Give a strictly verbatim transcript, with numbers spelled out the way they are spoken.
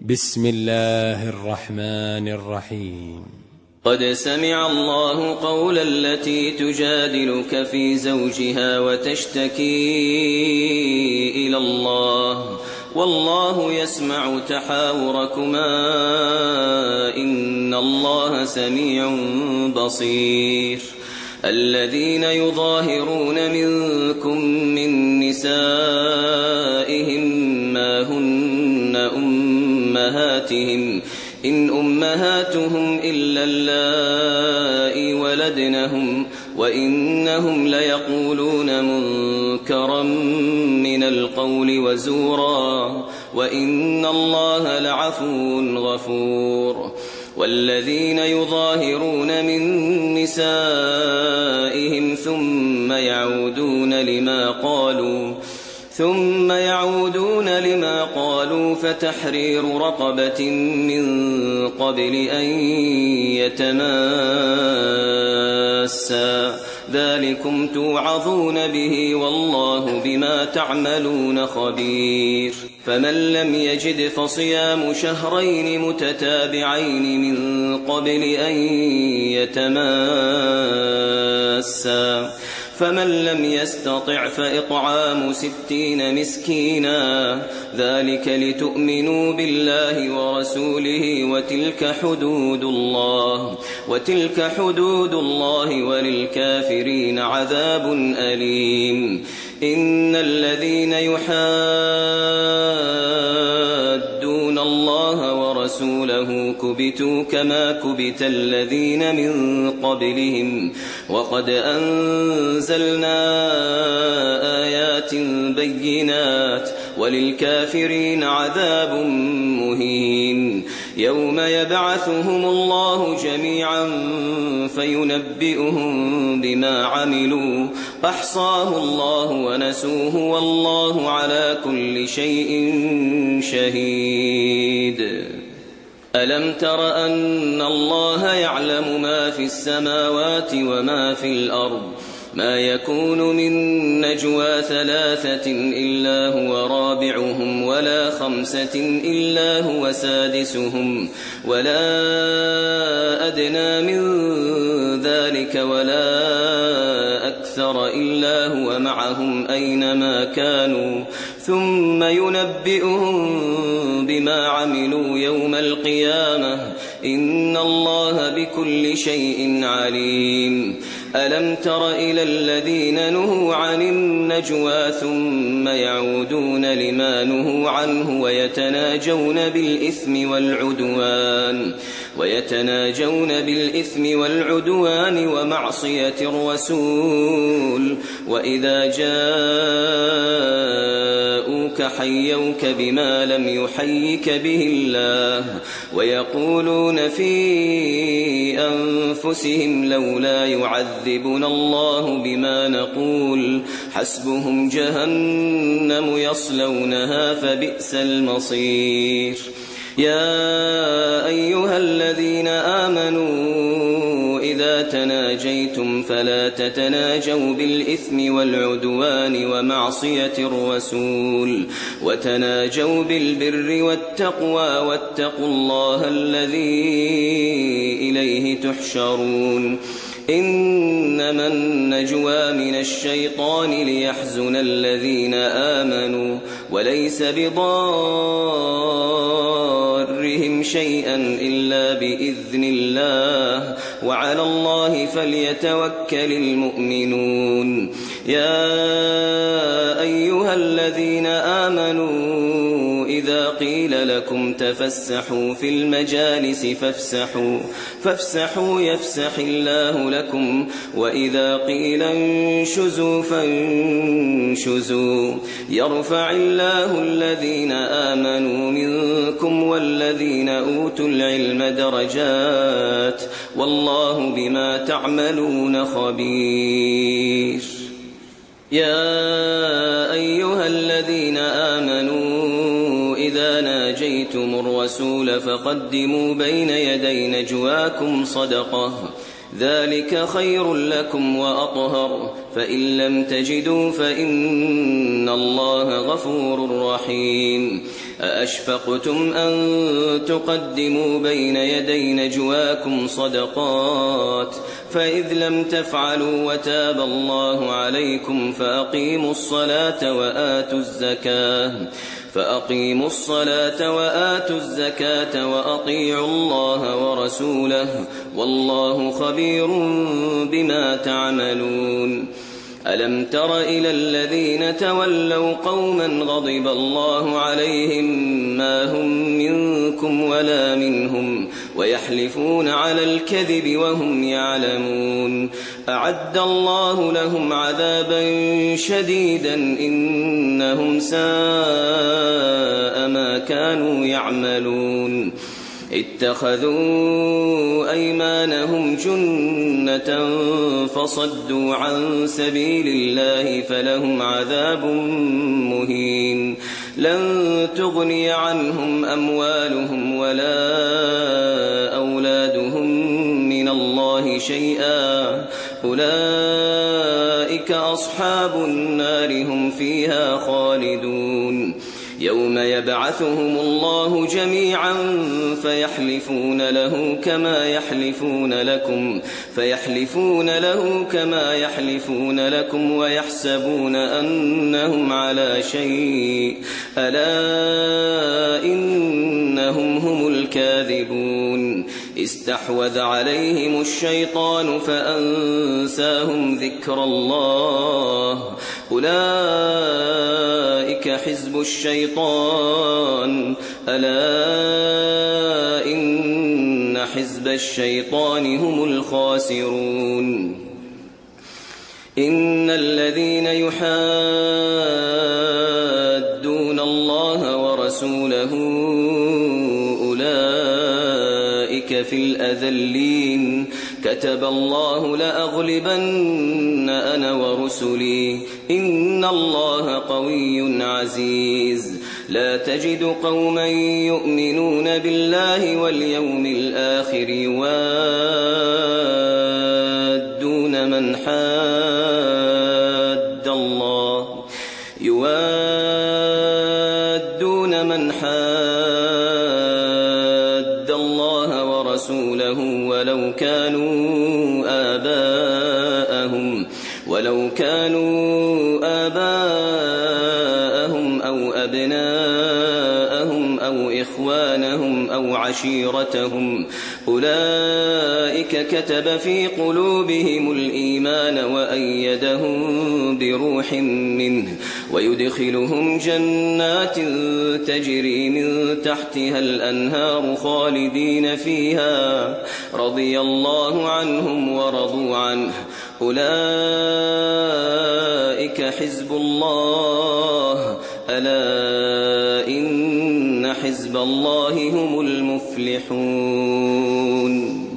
بسم الله الرحمن الرحيم. قد سمع الله قول التي تجادلك في زوجها وتشتكي إلى الله والله يسمع تحاوركما إن الله سميع بصير. الذين يظاهرون منكم من نسائهم ما هن أمهاتهم إن أمهاتهم إلا اللائي ولدنهم وإنهم ليقولون منكرا من القول وزورا وإن الله لعفو غفور. والذين يظاهرون من نسائهم ثم يعودون لما قالوا ثم يعودون لما قالوا فتحرير رقبة من قبل أن يتماسا ذلكم توعظون به والله بما تعملون خبير. فمن لم يجد فصيام شهرين متتابعين من قبل أن يتماسا فمن لم يستطع فإطعام ستين مسكينا ذلك لتؤمنوا بالله ورسوله وتلك حدود الله وتلك حدود الله وللكافرين عذاب أليم. إن الذين يحادون الله ورسوله كبتوا كما كبت الذين من قبلهم وقد أنزلنا آيات بينات وللكافرين عذاب مهين. يوم يبعثهم الله جميعا فينبئهم بما عملوا أحصاه الله ونسوه والله على كل شيء شهيد. ألم تر أن الله يعلم ما في السماوات وما في الأرض ما يكون من نجوى ثلاثة إلا هو رابعهم ولا خمسة إلا هو سادسهم ولا أدنى من ذلك ولا أكثر إلا هو معهم أينما كانوا ثم ينبئهم بما عملوا يوم القيامة إن الله بكل شيء عليم. ألم تر إلى الذين نهوا عن النجوى ثم يعودون لما نهوا عنه ويتناجون بالإثم والعدوان ويتناجون بالإثم والعدوان ومعصية الرسول وإذا جاءوك حيوك بما لم يحيك به الله ويقولون في أنفسهم لولا يعذبنا الله بما نقول حسبهم جهنم يصلونها فبئس المصير. يا أيها الذين آمنوا إذا تناجيتم فلا تتناجوا بالإثم والعدوان ومعصية الرسول وتناجوا بالبر والتقوى واتقوا الله الذي إليه تحشرون. إنما النجوى من الشيطان ليحزن الذين آمنوا وليس بضارهم شيئا إلا بإذن الله وعلى الله فليتوكل المؤمنون. يا أيها الذين آمنوا إذا قيل لكم تفسحوا في المجالس فافسحوا فافسحوا يفسح الله لكم وإذا قيل انشزوا فانشزوا يرفع الله الذين آمنوا منكم والذين أوتوا العلم درجات والله بما تعملون خبير. يا أيها الذين آمنوا إذا ناجيتم الرسول فقدموا بين يدي نجواكم صدقة ذلك خير لكم وأطهر فإن لم تجدوا فإن الله غفور رحيم. أأشفقتم أن تقدموا بين يدي نجواكم صدقات فإذ لم تفعلوا وتاب الله عليكم فأقيموا الصلاة وآتوا الزكاة فأقيموا الصلاة وآتوا الزكاة وأطيعوا الله ورسوله والله خبير بما تعملون. ألم تر إلى الذين تولوا قوما غضب الله عليهم ما هم منكم ولا منهم ويحلفون على الكذب وهم يعلمون أعد الله لهم عذابا شديدا إنهم ساء ما كانوا يعملون. اتخذوا أيمانهم جنة فصدوا عن سبيل الله فلهم عذاب مهين لن تغني عنهم أموالهم ولا أولادهم من الله شيئا أولئك أصحاب النار هم فيها خالدون. يوم يبعثهم الله جميعا فيحلفون له كما يحلفون لكم فيحلفون له كما يحلفون لكم ويحسبون أنهم على شيء ألا إنهم هم الكاذبون. استحوذ عليهم الشيطان فأنساهم ذكر الله أولئك حزب الشيطان ألا إن حزب الشيطان هم الخاسرون. إن الذين يحادون الله ورسوله أولئك في الأذلين كتب الله لأغلبن أنا ورسلي إن الله قوي عزيز. لا تجد قوما يؤمنون بالله واليوم الآخر يوادون من حاد الله يوادون من حاد الله ورسوله ولو كانوا آباءهم ولو كانوا آباءهم أو أبناءهم أو إخوانهم أو عشيرتهم أولئك كتب في قلوبهم الإيمان وأيدهم بروح منه ويدخلهم جنات تجري من تحتها الأنهار خالدين فيها رضي الله عنهم ورضوا عنه أولئك حزب الله ألا إن حزب الله هم المفلحون.